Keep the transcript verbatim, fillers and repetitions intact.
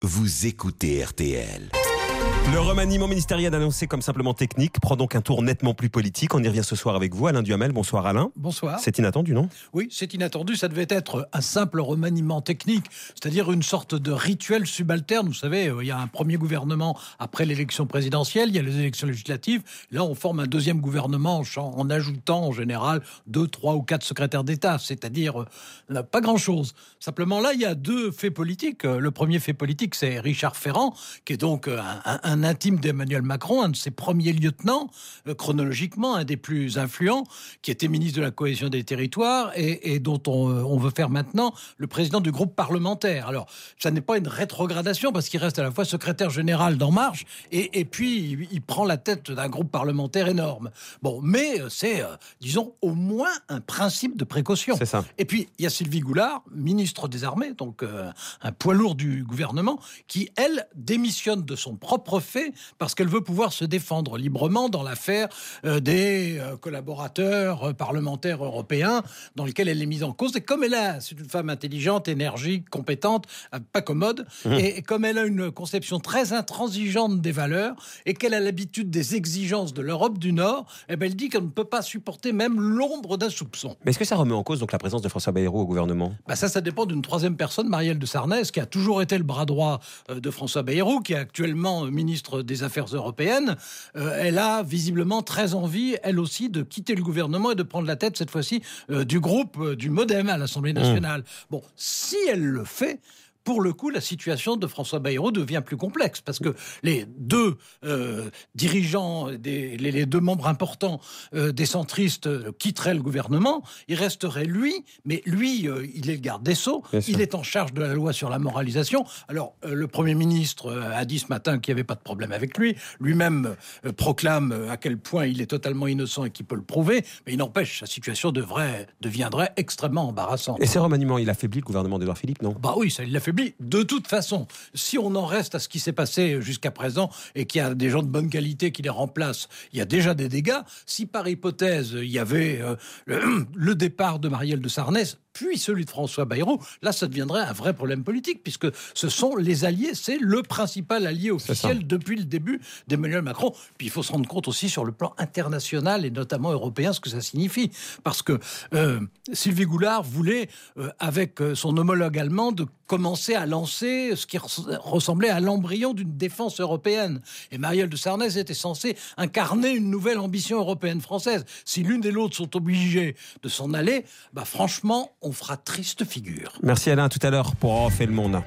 Vous écoutez R T L. Le remaniement ministériel annoncé comme simplement technique prend donc un tour nettement plus politique. On y revient ce soir avec vous, Alain Duhamel. Bonsoir Alain. Bonsoir. C'est inattendu, non ? Oui, c'est inattendu. Ça devait être un simple remaniement technique, c'est-à-dire une sorte de rituel subalterne. Vous savez, il y a un premier gouvernement après l'élection présidentielle, il y a les élections législatives. Là, on forme un deuxième gouvernement en ajoutant en général deux, trois ou quatre secrétaires d'État, c'est-à-dire euh, pas grand-chose. Simplement, là, il y a deux faits politiques. Le premier fait politique, c'est Richard Ferrand, qui est donc un, un, un intime d'Emmanuel Macron, un de ses premiers lieutenants, euh, chronologiquement, un des plus influents, qui était ministre de la cohésion des territoires et, et dont on, on veut faire maintenant le président du groupe parlementaire. Alors, ça n'est pas une rétrogradation parce qu'il reste à la fois secrétaire général d'En Marche et, et puis il, il prend la tête d'un groupe parlementaire énorme. Bon, mais c'est, euh, disons, au moins un principe de précaution. C'est ça. Et puis, il y a Sylvie Goulard, ministre des Armées, donc euh, un poids lourd du gouvernement, qui, elle, démissionne de son propre fait parce qu'elle veut pouvoir se défendre librement dans l'affaire euh, des euh, collaborateurs euh, parlementaires européens dans lesquels elle est mise en cause. Et comme elle a, c'est une femme intelligente, énergique, compétente, euh, pas commode, mmh. et, et comme elle a une conception très intransigeante des valeurs et qu'elle a l'habitude des exigences de l'Europe du Nord, eh ben elle dit qu'elle ne peut pas supporter même l'ombre d'un soupçon. Mais est-ce que ça remet en cause donc la présence de François Bayrou au gouvernement ? Bah ça, ça dépend d'une troisième personne, Marielle de Sarnez, qui a toujours été le bras droit de François Bayrou, qui est actuellement ministre des Affaires européennes. Euh, elle a visiblement très envie, elle aussi, de quitter le gouvernement et de prendre la tête, cette fois-ci, euh, du groupe euh, du MoDem à l'Assemblée nationale. Mmh. Bon, si elle le fait... Pour le coup, la situation de François Bayrou devient plus complexe parce que les deux euh, dirigeants, des, les, les deux membres importants euh, des centristes euh, quitteraient le gouvernement. Il resterait lui, mais lui, euh, il est le garde des Sceaux. Il est en charge de la loi sur la moralisation. Alors, euh, le Premier ministre euh, a dit ce matin qu'il n'y avait pas de problème avec lui. Lui-même euh, proclame à quel point il est totalement innocent et qu'il peut le prouver. Mais il n'empêche, sa situation devrait, deviendrait extrêmement embarrassante. Et ces remaniements, il affaiblit le gouvernement d'Édouard Philippe, non ? Bah oui, ça, il l'affaiblit. De toute façon, si on en reste à ce qui s'est passé jusqu'à présent et qu'il y a des gens de bonne qualité qui les remplacent, il y a déjà des dégâts. Si par hypothèse, il y avait euh, le, le départ de Marielle de Sarnez, puis celui de François Bayrou, là, ça deviendrait un vrai problème politique, puisque ce sont les alliés, c'est le principal allié officiel depuis le début d'Emmanuel Macron. Puis il faut se rendre compte aussi sur le plan international et notamment européen ce que ça signifie. Parce que euh, Sylvie Goulard voulait, euh, avec son homologue allemand, de commencer à lancer ce qui ressemblait à l'embryon d'une défense européenne. Et Marielle de Sarnez était censée incarner une nouvelle ambition européenne française. Si l'une et l'autre sont obligées de s'en aller, bah franchement, on fera triste figure. Merci Alain, à tout à l'heure pour En fait le monde.